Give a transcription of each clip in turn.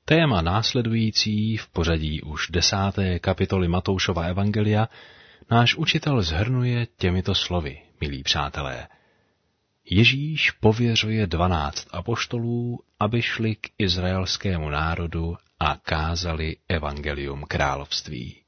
Téma následující v pořadí už 10. kapitoly Matoušova evangelia náš učitel shrnuje těmito slovy, milí přátelé. Ježíš pověřuje 12 apoštolů, aby šli k izraelskému národu a kázali evangelium království.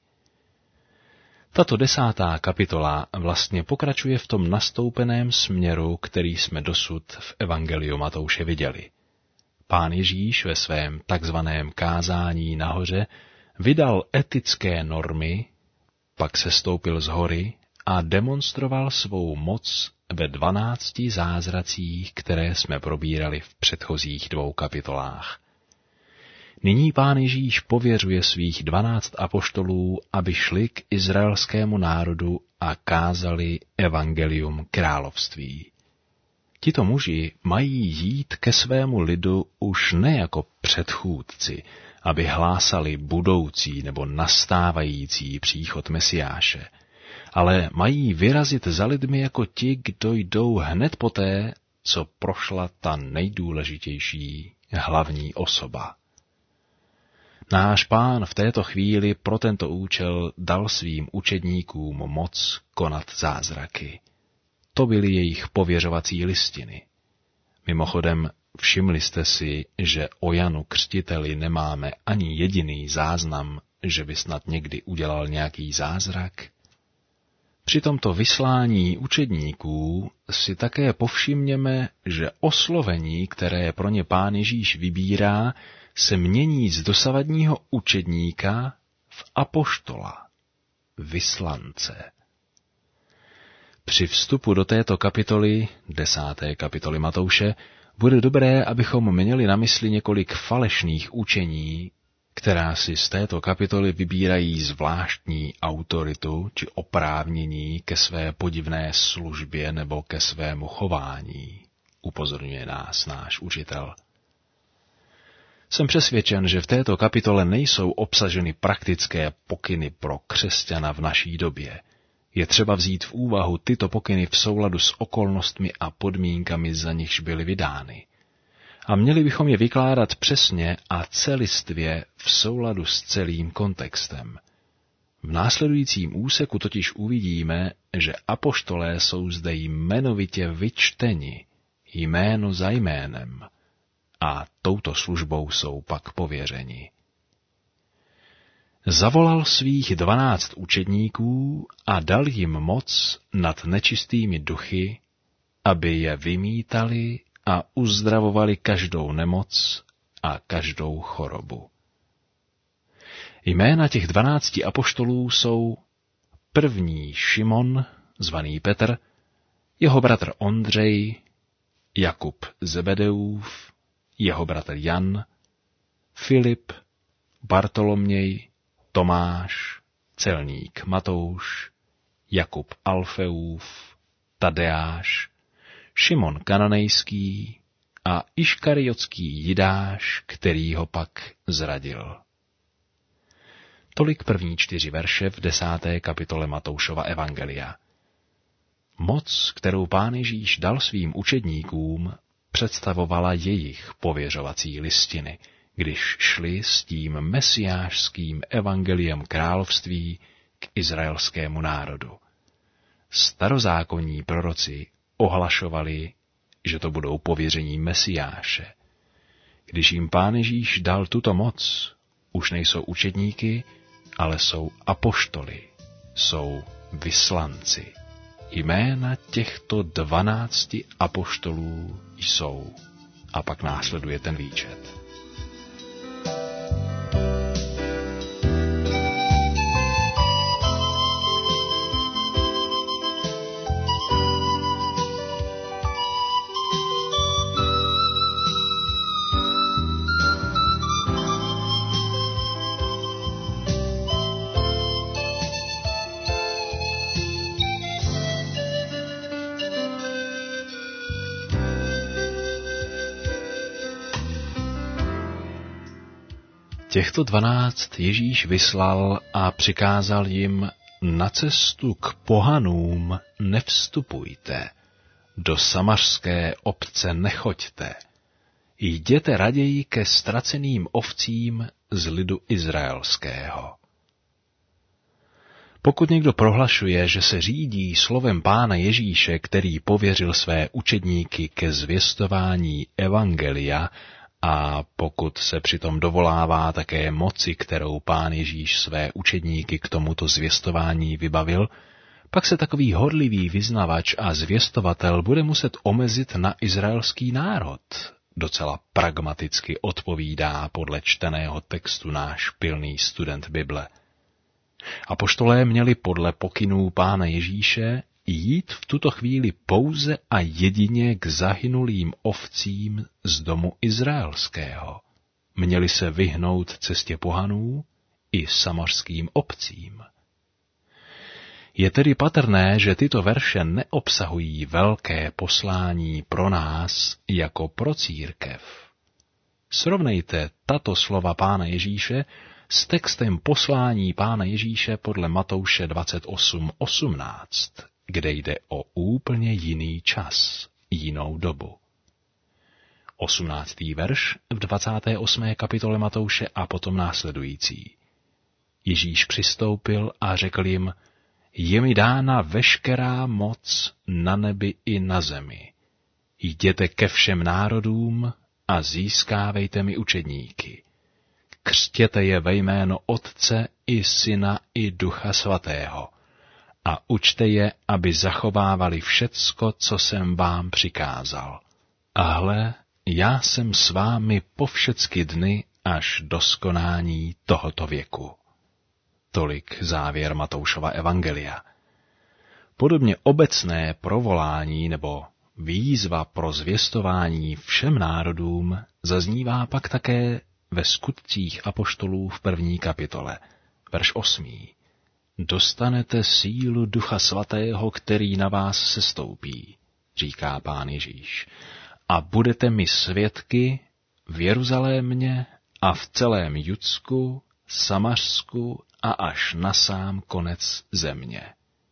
Tato 10. kapitola vlastně pokračuje v tom nastoupeném směru, který jsme dosud v evangeliu Matouše viděli. Pán Ježíš ve svém takzvaném kázání nahoře vydal etické normy, pak sestoupil z hory a demonstroval svou moc ve 12 zázracích, které jsme probírali v předchozích 2 kapitolách. Nyní Pán Ježíš pověřuje svých 12 apoštolů, aby šli k izraelskému národu a kázali evangelium království. Tito muži mají jít ke svému lidu už ne jako předchůdci, aby hlásali budoucí nebo nastávající příchod Mesiáše, ale mají vyrazit za lidmi jako ti, kdo jdou hned poté, co prošla ta nejdůležitější hlavní osoba. Náš Pán v této chvíli pro tento účel dal svým učedníkům moc konat zázraky. To byly jejich pověřovací listiny. Mimochodem, všimli jste si, že o Janu Křtiteli nemáme ani jediný záznam, že by snad někdy udělal nějaký zázrak? Při tomto vyslání učedníků si také povšimněme, že oslovení, které pro ně Pán Ježíš vybírá, se mění z dosavadního učedníka v apoštola, vyslance. Při vstupu do této kapitoly, 10. kapitoly Matouše, bude dobré, abychom měli na mysli několik falešných učení, která si z této kapitoly vybírají zvláštní autoritu či oprávnění ke své podivné službě nebo ke svému chování, upozorňuje nás náš učitel. Jsem přesvědčen, že v této kapitole nejsou obsaženy praktické pokyny pro křesťana v naší době. Je třeba vzít v úvahu tyto pokyny v souladu s okolnostmi a podmínkami, za nichž byly vydány. A měli bychom je vykládat přesně a celistvě v souladu s celým kontextem. V následujícím úseku totiž uvidíme, že apoštolé jsou zde jmenovitě vyčteni, jméno za jménem, a touto službou jsou pak pověřeni. Zavolal svých 12 učedníků a dal jim moc nad nečistými duchy, aby je vymítali a uzdravovali každou nemoc a každou chorobu. Jména těch 12 apoštolů jsou první Šimon, zvaný Petr, jeho bratr Ondřej, Jakub Zebedeův, jeho bratr Jan, Filip, Bartoloměj, Tomáš, celník Matouš, Jakub Alfeův, Tadeáš, Šimon Kananejský a Iškariotský Jidáš, který ho pak zradil. Tolik první 4 verše v 10. kapitole Matoušova evangelia. Moc, kterou Pán Ježíš dal svým učedníkům, představovala jejich pověřovací listiny, když šli s tím mesiášským evangeliem království k izraelskému národu. Starozákonní proroci ohlašovali, že to budou pověření Mesiáše. Když jim Pán Ježíš dal tuto moc, už nejsou učedníky, ale jsou apoštoly, jsou vyslanci. Jména těchto 12 apoštolů jsou. A pak následuje ten výčet. Těchto 12 Ježíš vyslal a přikázal jim: na cestu k pohanům nevstupujte, do samařské obce nechoďte, Jděte raději ke ztraceným ovcím z lidu izraelského. Pokud někdo prohlašuje, že se řídí slovem Pána Ježíše, který pověřil své učedníky ke zvěstování evangelia, a pokud se přitom dovolává také moci, kterou Pán Ježíš své učedníky k tomuto zvěstování vybavil, pak se takový horlivý vyznavač a zvěstovatel bude muset omezit na izraelský národ. Docela pragmaticky odpovídá podle čteného textu náš pilný student Bible. Apoštolé měli podle pokynů Pána Ježíše jít v tuto chvíli pouze a jedině k zahynulým ovcím z domu izraelského. Měli se vyhnout cestě pohanů i samařským obcím. Je tedy patrné, že tyto verše neobsahují velké poslání pro nás jako pro církev. Srovnejte tato slova Pána Ježíše s textem poslání Pána Ježíše podle Matouše 28:18, kde jde o úplně jiný čas, jinou dobu. 18. verš v 28. kapitole Matouše a potom následující. Ježíš přistoupil a řekl jim: Je mi dána veškerá moc na nebi i na zemi. Jděte ke všem národům a získávejte mi učedníky. Křtěte je ve jméno Otce i Syna i Ducha Svatého a učte je, aby zachovávali všecko, co jsem vám přikázal. A hle, já jsem s vámi po všecky dny až do skonání tohoto věku. Tolik závěr Matoušova evangelia. Podobně obecné provolání nebo výzva pro zvěstování všem národům zaznívá pak také ve Skutcích apoštolů v 1. kapitole, verš 8. Dostanete sílu Ducha Svatého, který na vás sestoupí, říká Pán Ježíš, a budete mi svědky v Jeruzalémě a v celém Judsku, Samařsku a až na sám konec země.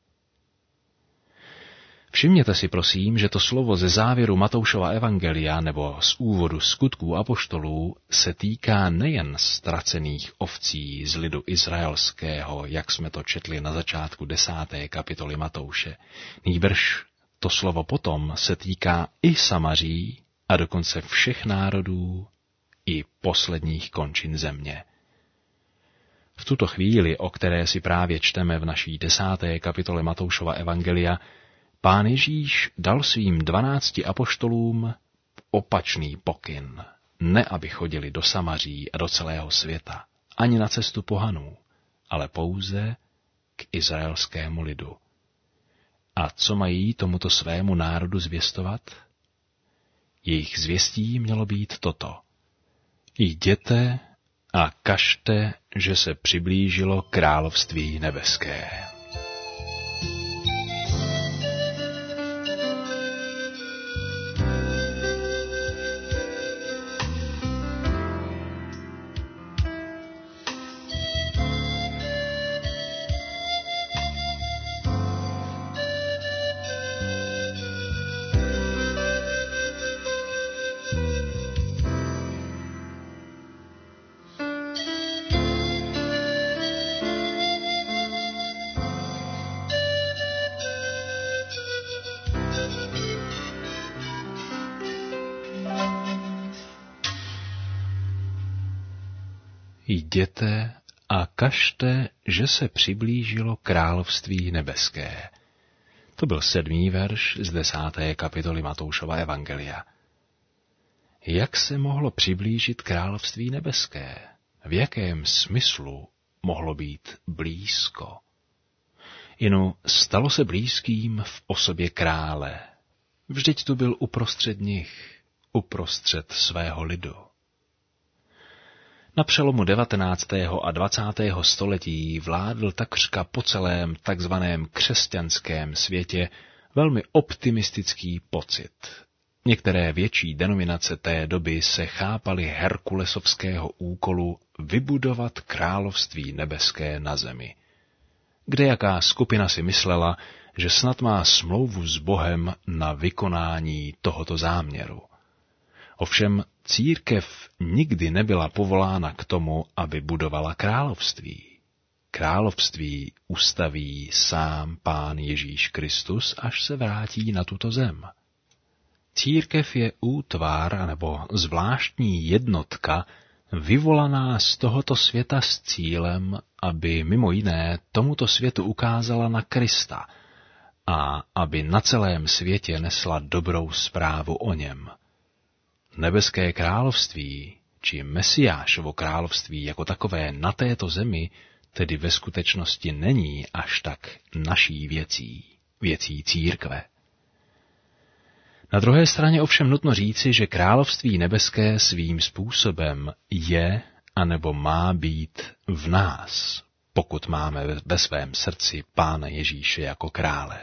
Všimněte si prosím, že to slovo ze závěru Matoušova evangelia nebo z úvodu Skutků apoštolů se týká nejen ztracených ovcí z lidu izraelského, jak jsme to četli na začátku 10. kapitoly Matouše, nýbrž to slovo potom se týká i Samaří a dokonce všech národů i posledních končin země. V tuto chvíli, o které si právě čteme v naší 10. kapitole Matoušova evangelia, Pán Ježíš dal svým 12 apoštolům opačný pokyn, ne aby chodili do Samaří a do celého světa, ani na cestu pohanů, ale pouze k izraelskému lidu. A co mají tomuto svému národu zvěstovat? Jejich zvěstí mělo být toto. Jděte a kažte, že se přiblížilo království nebeské. Jděte a kažte, že se přiblížilo království nebeské. To byl 7. verš z 10. kapitoly Matoušova evangelia. Jak se mohlo přiblížit království nebeské? V jakém smyslu mohlo být blízko? Inu stalo se blízkým v osobě krále. Vždyť tu byl uprostřed nich, uprostřed svého lidu. Na přelomu 19. a 20. století vládl takřka po celém takzvaném křesťanském světě velmi optimistický pocit. Některé větší denominace té doby se chápaly herkulesovského úkolu vybudovat království nebeské na zemi. Kdejaká skupina si myslela, že snad má smlouvu s Bohem na vykonání tohoto záměru. Ovšem Církev nikdy nebyla povolána k tomu, aby budovala království. Království ustaví sám Pán Ježíš Kristus, až se vrátí na tuto zem. Církev je útvar nebo zvláštní jednotka, vyvolaná z tohoto světa s cílem, aby mimo jiné tomuto světu ukázala na Krista a aby na celém světě nesla dobrou zprávu o něm. Nebeské království, či Mesiášovo království jako takové na této zemi, tedy ve skutečnosti není až tak naší věcí církve. Na druhé straně ovšem nutno říci, že království nebeské svým způsobem je anebo má být v nás, pokud máme ve svém srdci Pána Ježíše jako krále.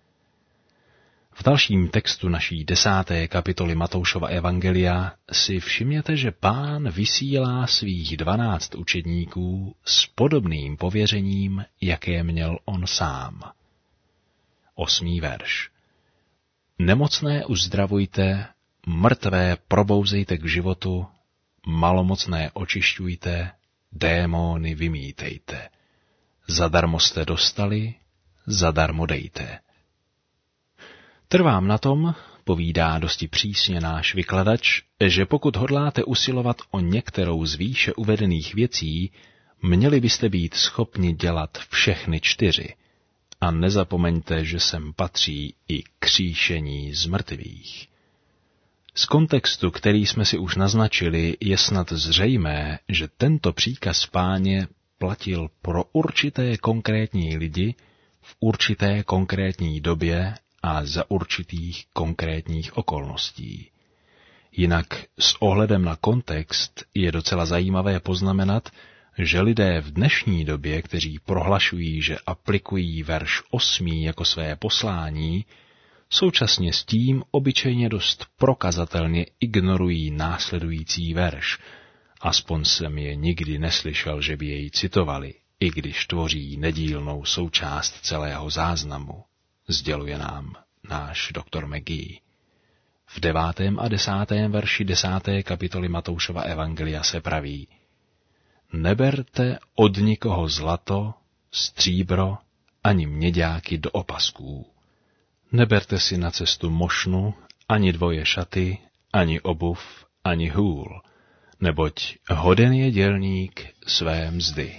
V dalším textu naší 10. kapitoly Matoušova evangelia si všimněte, že Pán vysílá svých 12 učedníků s podobným pověřením, jaké měl on sám. 8. verš. Nemocné uzdravujte, mrtvé probouzejte k životu, malomocné očišťujte, démony vymítejte. Zadarmo jste dostali, zadarmo dejte. Trvám na tom, povídá dosti přísně náš vykladač, že pokud hodláte usilovat o některou z výše uvedených věcí, měli byste být schopni dělat všechny 4. A nezapomeňte, že sem patří i kříšení z mrtvých. Z kontextu, který jsme si už naznačili, je snad zřejmé, že tento příkaz Páně platil pro určité konkrétní lidi v určité konkrétní době a za určitých konkrétních okolností. Jinak s ohledem na kontext je docela zajímavé poznamenat, že lidé v dnešní době, kteří prohlašují, že aplikují verš 8 jako své poslání, současně s tím obyčejně dost prokazatelně ignorují následující verš. Aspoň jsem je nikdy neslyšel, že by jej citovali, i když tvoří nedílnou součást celého záznamu, sděluje nám náš doktor McGee. V 9. a 10. verši 10. kapitoly Matoušova evangelia se praví: Neberte od nikoho zlato, stříbro, ani měďáky do opasků. Neberte si na cestu mošnu, ani dvoje šaty, ani obuv, ani hůl, neboť hoden je dělník své mzdy.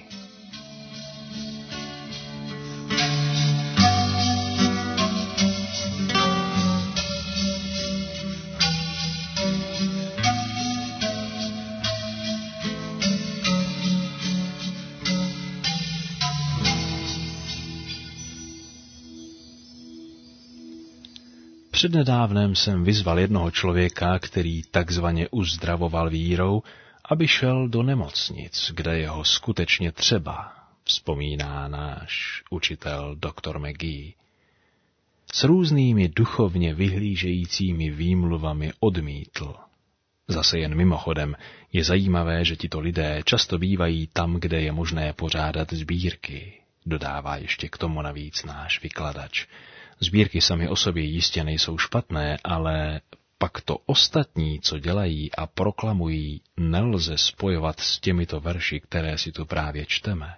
Přednedávnem jsem vyzval jednoho člověka, který takzvaně uzdravoval vírou, aby šel do nemocnic, kde je ho skutečně třeba, vzpomíná náš učitel doktor McGee. S různými duchovně vyhlížejícími výmluvami odmítl. Zase jen mimochodem je zajímavé, že tito lidé často bývají tam, kde je možné pořádat sbírky, dodává ještě k tomu navíc náš vykladač. Sbírky sami o sobě jistě nejsou špatné, ale pak to ostatní, co dělají a proklamují, nelze spojovat s těmito verši, které si tu právě čteme.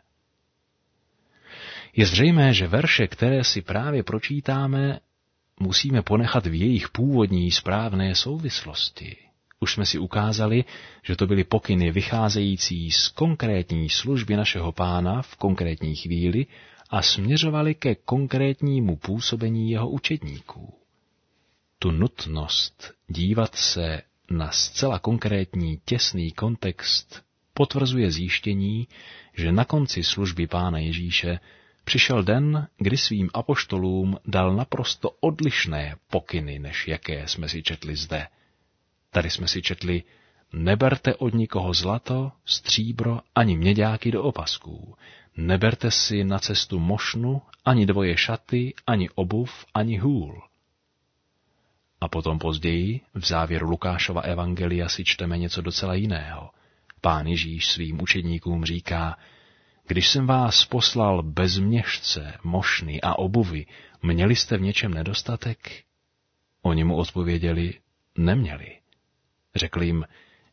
Je zřejmé, že verše, které si právě pročítáme, musíme ponechat v jejich původní správné souvislosti. Už jsme si ukázali, že to byly pokyny vycházející z konkrétní služby našeho Pána v konkrétní chvíli a směřovali ke konkrétnímu působení jeho učedníků. Tu nutnost dívat se na zcela konkrétní těsný kontext potvrzuje zjištění, že na konci služby Pána Ježíše přišel den, kdy svým apoštolům dal naprosto odlišné pokyny, než jaké jsme si četli zde. Tady jsme si četli: neberte od nikoho zlato, stříbro ani měďáky do opasků. Neberte si na cestu mošnu, ani dvoje šaty, ani obuv, ani hůl. A potom později, v závěru Lukášova evangelia, si čteme něco docela jiného. Pán Ježíš svým učedníkům říká: když jsem vás poslal bez měšce, mošny a obuvy, měli jste v něčem nedostatek? Oni mu odpověděli: neměli. Řekl jim: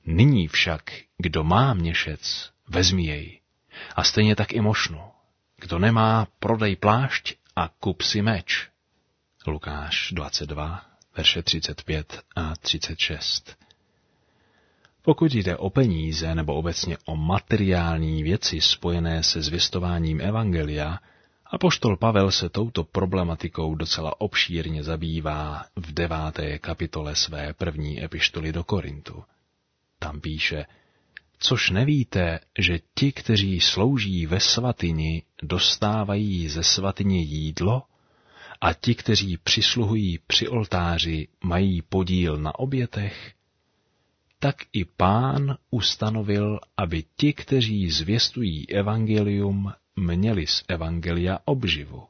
Nyní však, kdo má měšec, vezmi jej. A stejně tak i mošnu. Kdo nemá, prodej plášť a kup si meč. Lukáš 22, verše 35 a 36. Pokud jde o peníze nebo obecně o materiální věci spojené se zvěstováním evangelia, apoštol Pavel se touto problematikou docela obšírně zabývá v 9. kapitole své první epištoly do Korintu. Tam píše: což nevíte, že ti, kteří slouží ve svatyni, dostávají ze svatyně jídlo, a ti, kteří přisluhují při oltáři, mají podíl na obětech? Tak i Pán ustanovil, aby ti, kteří zvěstují evangelium, měli z evangelia obživu.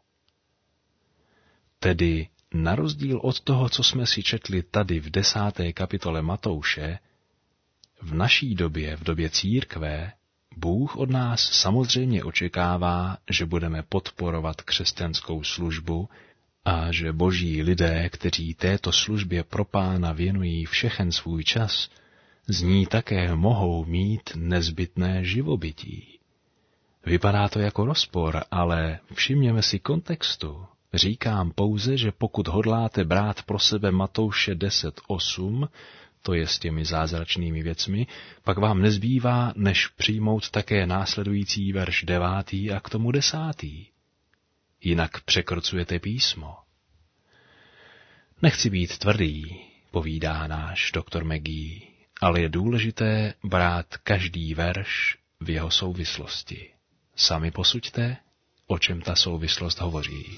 Tedy na rozdíl od toho, co jsme si četli tady v 10. kapitole Matouše, v naší době, v době církve, Bůh od nás samozřejmě očekává, že budeme podporovat křesťanskou službu a že boží lidé, kteří této službě pro Pána věnují všechen svůj čas, z ní také mohou mít nezbytné živobytí. Vypadá to jako rozpor, ale všimněme si kontextu. Říkám pouze, že pokud hodláte brát pro sebe Matouše 10:8, to je s těmi zázračnými věcmi, pak vám nezbývá, než přijmout také následující verš 9. a k tomu 10. Jinak překrucujete písmo. Nechci být tvrdý, povídá náš doktor McGee, ale je důležité brát každý verš v jeho souvislosti. Sami posuďte, o čem ta souvislost hovoří.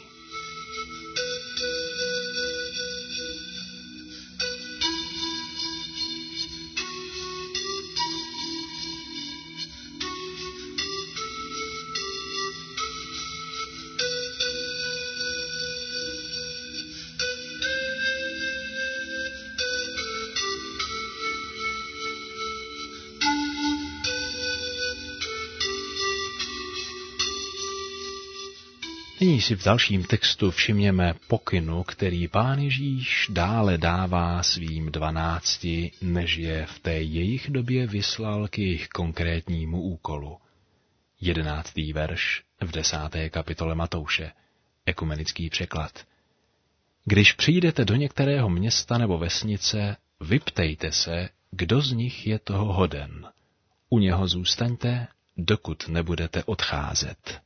Nyní si v dalším textu všimněme pokynu, který Pán Ježíš dále dává svým 12, než je v té jejich době vyslal k jejich konkrétnímu úkolu. 11. verš v 10. kapitole Matouše, ekumenický překlad. Když přijdete do některého města nebo vesnice, vyptejte se, kdo z nich je toho hoden. U něho zůstaňte, dokud nebudete odcházet.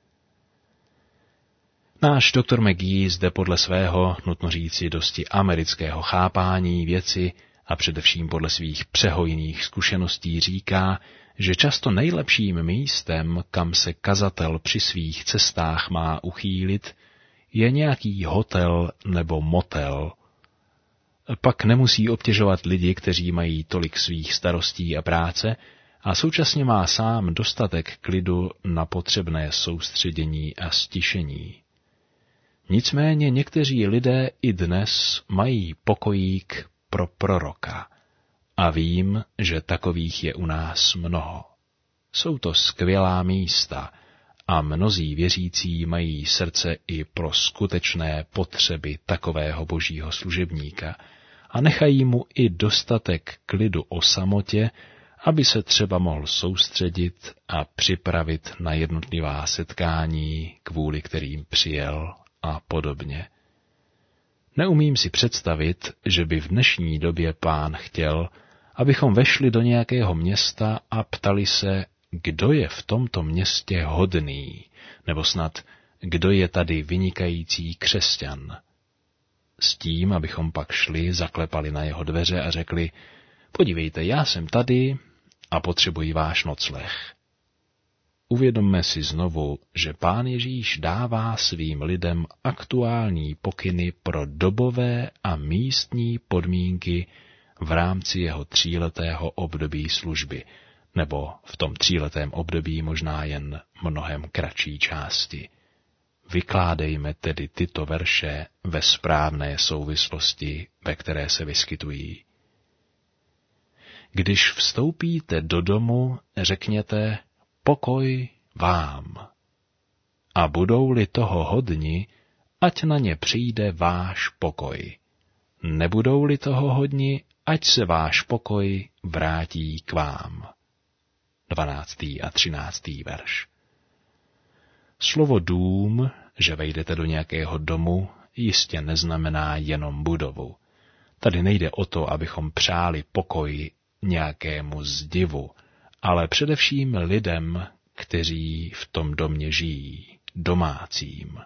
Náš doktor McGee zde podle svého, nutno říci, dosti amerického chápání věci a především podle svých přehojných zkušeností říká, že často nejlepším místem, kam se kazatel při svých cestách má uchýlit, je nějaký hotel nebo motel. Pak nemusí obtěžovat lidi, kteří mají tolik svých starostí a práce, a současně má sám dostatek klidu na potřebné soustředění a stišení. Nicméně někteří lidé i dnes mají pokojík pro proroka a vím, že takových je u nás mnoho. Jsou to skvělá místa a mnozí věřící mají srdce i pro skutečné potřeby takového božího služebníka a nechají mu i dostatek klidu o samotě, aby se třeba mohl soustředit a připravit na jednotlivá setkání, kvůli kterým přijel a podobně. Neumím si představit, že by v dnešní době Pán chtěl, abychom vešli do nějakého města a ptali se, kdo je v tomto městě hodný, nebo snad, kdo je tady vynikající křesťan. S tím, abychom pak šli, zaklepali na jeho dveře a řekli, podívejte, já jsem tady a potřebuji váš nocleh. Uvědomme si znovu, že Pán Ježíš dává svým lidem aktuální pokyny pro dobové a místní podmínky v rámci jeho 3letého období služby, nebo v tom 3letém období možná jen mnohem kratší části. Vykládejme tedy tyto verše ve správné souvislosti, ve které se vyskytují. Když vstoupíte do domu, řekněte pokoj vám. A budou-li toho hodni, ať na ně přijde váš pokoj. Nebudou-li toho hodni, ať se váš pokoj vrátí k vám. 12. a 13. verš. Slovo dům, že vejdete do nějakého domu, jistě neznamená jenom budovu. Tady nejde o to, abychom přáli pokoj nějakému zdivu, ale především lidem, kteří v tom domě žijí, domácím.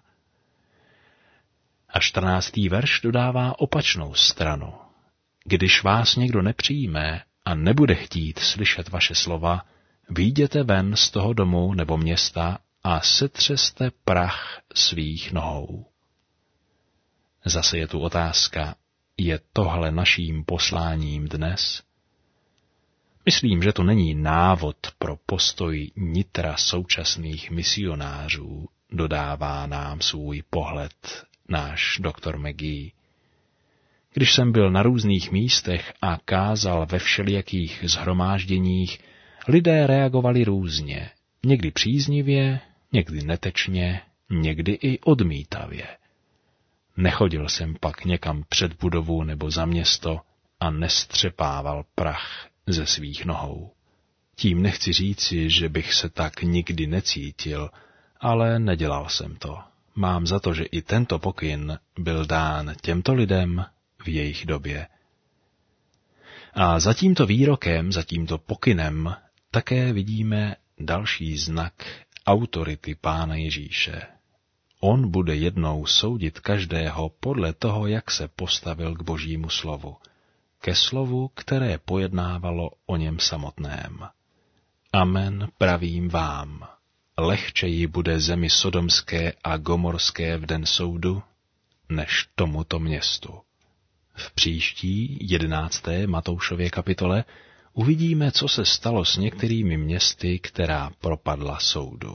A 14. verš dodává opačnou stranu. Když vás někdo nepřijme a nebude chtít slyšet vaše slova, vyjděte ven z toho domu nebo města a setřeste prach svých nohou. Zase je tu otázka, je tohle naším posláním dnes? Myslím, že to není návod pro postoj nitra současných misionářů, dodává nám svůj pohled náš doktor McGee. Když jsem byl na různých místech a kázal ve všelijakých shromážděních, lidé reagovali různě, někdy příznivě, někdy netečně, někdy i odmítavě. Nechodil jsem pak někam před budovu nebo za město a nestřepával prach ze svých nohou. Tím nechci říci, že bych se tak nikdy necítil, ale nedělal jsem to. Mám za to, že i tento pokyn byl dán těmto lidem v jejich době. A za tímto výrokem, za tímto pokynem také vidíme další znak autority Pána Ježíše. On bude jednou soudit každého podle toho, jak se postavil k Božímu slovu, ke slovu, které pojednávalo o něm samotném. Amen, pravím vám, lehčeji bude zemi sodomské a gomorské v den soudu, než tomuto městu. V příští 11. Matoušově kapitole uvidíme, co se stalo s některými městy, která propadla soudu.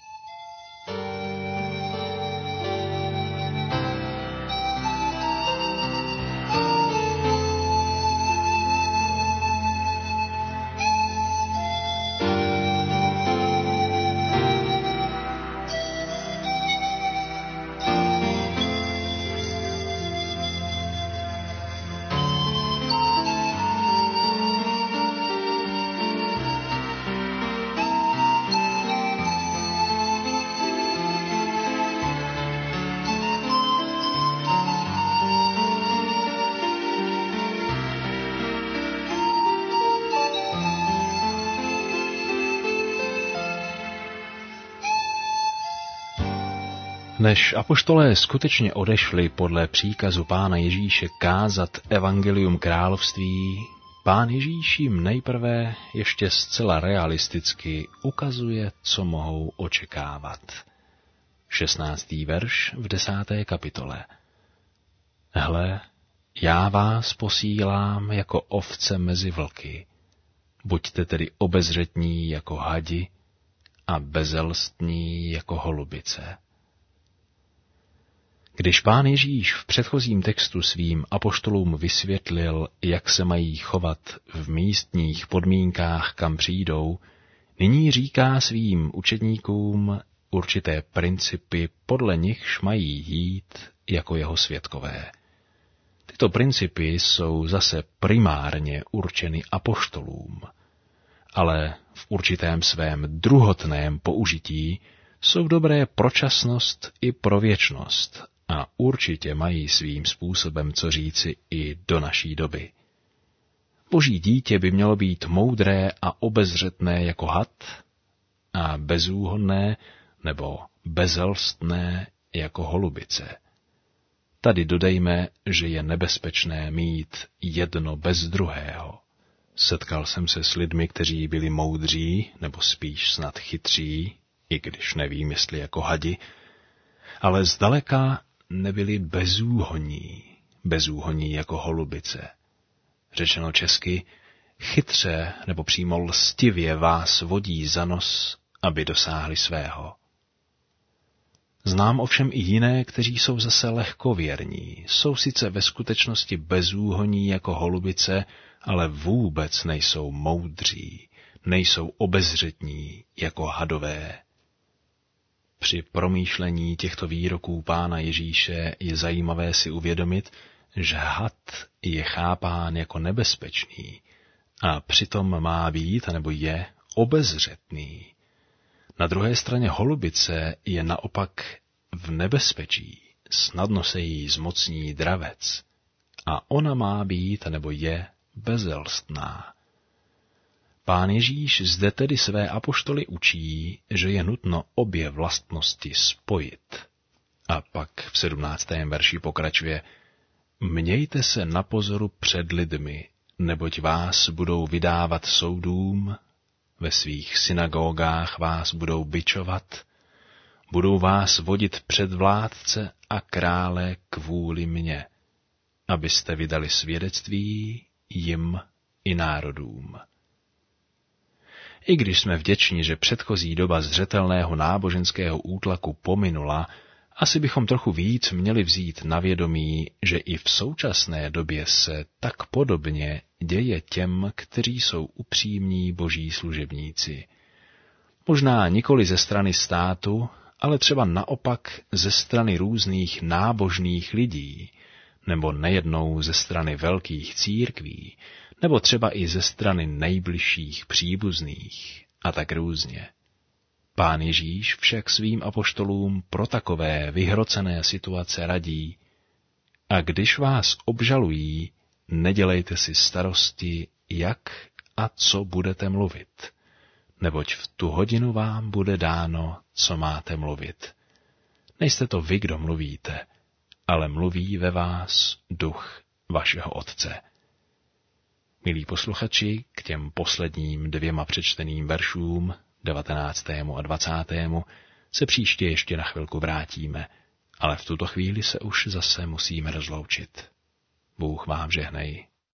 Než apoštolé skutečně odešli podle příkazu Pána Ježíše kázat evangelium království, Pán Ježíš jim nejprve ještě zcela realisticky ukazuje, co mohou očekávat. 16. verš v 10. kapitole. Hle, já vás posílám jako ovce mezi vlky. Buďte tedy obezřetní jako hadi a bezelstní jako holubice. Když Pán Ježíš v předchozím textu svým apoštolům vysvětlil, jak se mají chovat v místních podmínkách, kam přijdou, nyní říká svým učedníkům určité principy, podle nichž mají jít jako jeho svědkové. Tyto principy jsou zase primárně určeny apoštolům, ale v určitém svém druhotném použití jsou dobré pro časnost i pro věčnost a určitě mají svým způsobem co říci i do naší doby. Boží dítě by mělo být moudré a obezřetné jako had a bezúhonné nebo bezelstné jako holubice. Tady dodejme, že je nebezpečné mít jedno bez druhého. Setkal jsem se s lidmi, kteří byli moudří, nebo spíš snad chytří, i když nevím, jestli jako hadi, ale zdaleka nebyli bezúhonní jako holubice. Řečeno česky, chytře nebo přímo lstivě vás vodí za nos, aby dosáhli svého. Znám ovšem i jiné, kteří jsou zase lehkověrní, jsou sice ve skutečnosti bezúhonní jako holubice, ale vůbec nejsou moudří, nejsou obezřetní jako hadové. Při promýšlení těchto výroků Pána Ježíše je zajímavé si uvědomit, že had je chápán jako nebezpečný a přitom má být, nebo je, obezřetný. Na druhé straně holubice je naopak v nebezpečí, snadno se jí zmocní dravec a ona má být, nebo je, bezelstná. Pán Ježíš zde tedy své apoštoly učí, že je nutno obě vlastnosti spojit. A pak v 17. verši pokračuje: Mějte se na pozoru před lidmi, neboť vás budou vydávat soudům, ve svých synagogách vás budou bičovat, budou vás vodit před vládce a krále kvůli mně, abyste vydali svědectví jim i národům. I když jsme vděční, že předchozí doba zřetelného náboženského útlaku pominula, asi bychom trochu víc měli vzít na vědomí, že i v současné době se tak podobně děje těm, kteří jsou upřímní boží služebníci. Možná nikoli ze strany státu, ale třeba naopak ze strany různých nábožných lidí, nebo nejednou ze strany velkých církví, nebo třeba i ze strany nejbližších příbuzných, a tak různě. Pán Ježíš však svým apoštolům pro takové vyhrocené situace radí: a když vás obžalují, nedělejte si starosti, jak a co budete mluvit, neboť v tu hodinu vám bude dáno, co máte mluvit. Nejste to vy, kdo mluvíte, ale mluví ve vás duch vašeho Otce. Milí posluchači, k těm posledním 2 přečteným veršům, 19. a 20. se příště ještě na chvilku vrátíme, ale v tuto chvíli se už zase musíme rozloučit. Bůh vám žehnej.